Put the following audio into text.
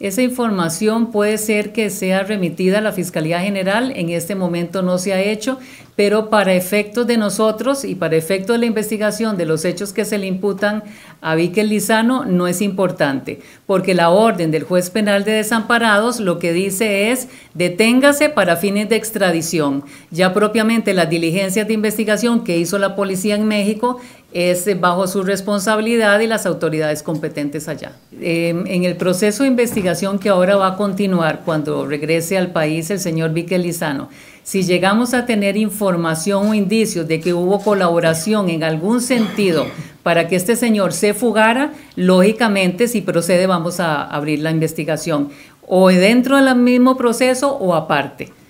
Esa información puede ser que sea remitida a la Fiscalía General, en este momento no se ha hecho, pero para efectos de nosotros y para efectos de la investigación de los hechos que se le imputan a Víquez Lizano no es importante, porque la orden del juez penal de desamparados lo que dice es deténgase para fines de extradición. Ya propiamente las diligencias de investigación que hizo la policía en México es bajo su responsabilidad y las autoridades competentes allá. En el proceso de investigación que ahora va a continuar cuando regrese al país el señor Víquez Lizano, si llegamos a tener información o indicios de que hubo colaboración en algún sentido para que este señor se fugara, lógicamente, si procede, vamos a abrir la investigación, o dentro del mismo proceso o aparte.